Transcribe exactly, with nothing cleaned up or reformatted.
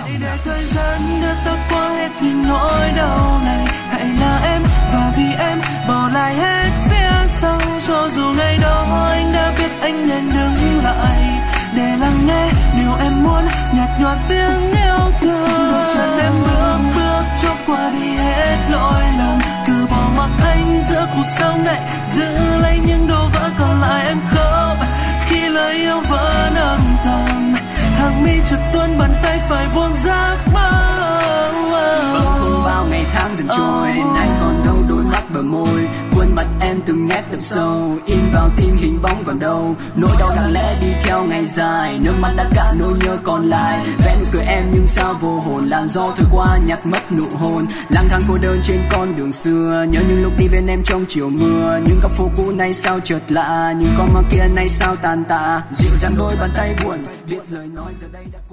hãy để thời gian đưa ta qua hết những nỗi đau này, hãy là em và vì em bỏ lại hết phía sau. Cho dù ngày đó anh đã biết anh nên đứng lại để lắng nghe điều em muốn, nhạt nhòa tiếng yêu thương. Đôi chân em bước bước cho qua đi hết lỗi lầm, cứ bỏ mặc anh giữa cuộc sống này, giữ lấy những đồ vỡ còn lại em khóc khi lời yêu vẫn âm thầm. Hàng mi chợt tuôn, bàn tay phải buông giấc mơ. Vâng không bao ngày tháng dần trôi, nay còn đâu đôi mắt bờ môi, khuôn mặt em từng nét đậm sâu, in vào tim hình bóng còn đâu. Nỗi đau lặng lẽ đi theo ngày dài, nước mắt đã cạn nỗi nhớ còn lại. Vẽ nụ cười em nhưng sao vô hồn, làn gió thổi qua nhặt mất nụ hôn. Lang thang cô đơn trên con đường xưa, nhớ những lúc đi bên em trong chiều mưa. Những góc phố cũ nay sao chợt lạ, những con ma kia nay sao tàn tạ. Dịu dàng đôi bàn tay buồn, biết lời nói giờ đây đã